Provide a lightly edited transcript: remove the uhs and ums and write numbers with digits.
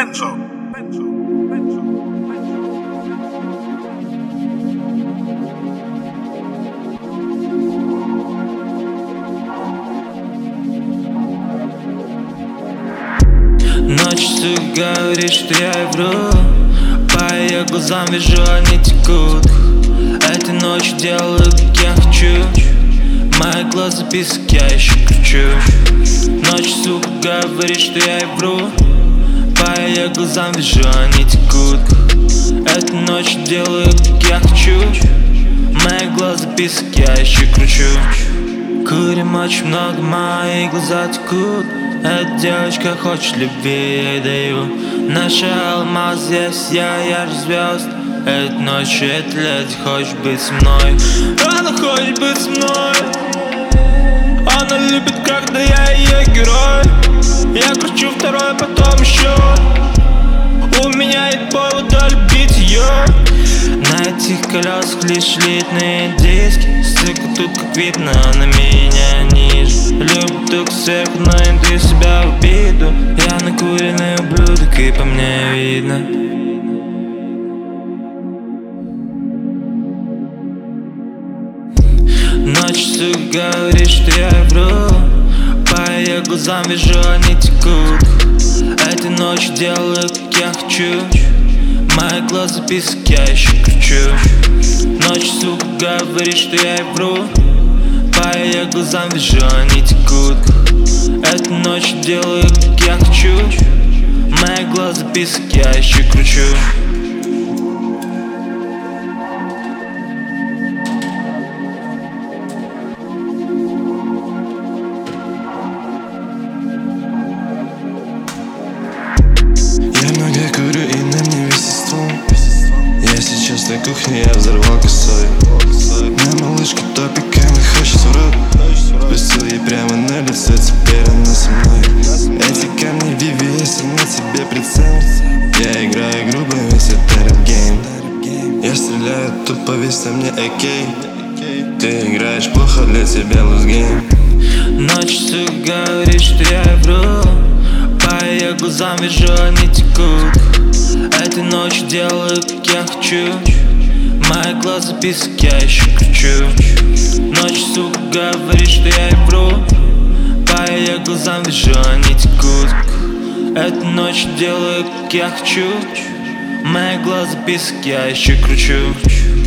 Ночью говоришь, что я вру, по ее глазам вижу, они текут. Этой ночью делаю, как я хочу. Мои глаза писк, я еще кручу. Ночью, сука, говоришь, что я вру, по ее глазам вижу, они текут. Этой ночью делаю, как я хочу. Мои глаза писк, я еще кручу. Курим очень много, мои глаза текут. Эта девочка хочет любви, я ей даю. Наша алмаз здесь, я ярче звезд. Этой ночью эта леди хочет быть со мной. Она хочет быть со мной. Она любит, когда я ее герой. Я кручу второй, потом еще. У меня есть повод любить ее. На этих колесах лишь литные диски. Стыка тут, как видно, на меня ниже. Люблю только сверху, но не ты себя в обиду. Я накуренный ублюдок, и по мне видно. Ночью, сука, говоришь, что я вру, по ее глазам вижу, они текут. Этой ночью делаю, как я хочу. Мои глаза писк, я еще кручу. Ночью, сука, говоришь, что я вру, по ее глазам вижу, они текут. Этой ночью делаю, как я хочу. Мои глаза писк, я еще кручу. Я много курю и на мне висит ствол. Я сейчас на кухне, я взорвал косой. На малышке топик, она хочет в рот. Пустил ей прямо на лицо, теперь она со мной. Эти камни VVS, на тебе прицел. Я играю грубо, весь это рэп-гейм. Я стреляю тупо, весь на мне AK. Ты играешь плохо, для тебя лузгейм. Ночью, сука, говоришь, что я вру, по ее глазам вижу, они текут. Этой ночью делаю, как я хочу. Мои глаза писк, я еще кручу. Ночью, сука, говоришь, что я вру, по ее глазам вижу, они текут. Этой ночью делаю, как я хочу. Мои глаза писк, я еще кручу.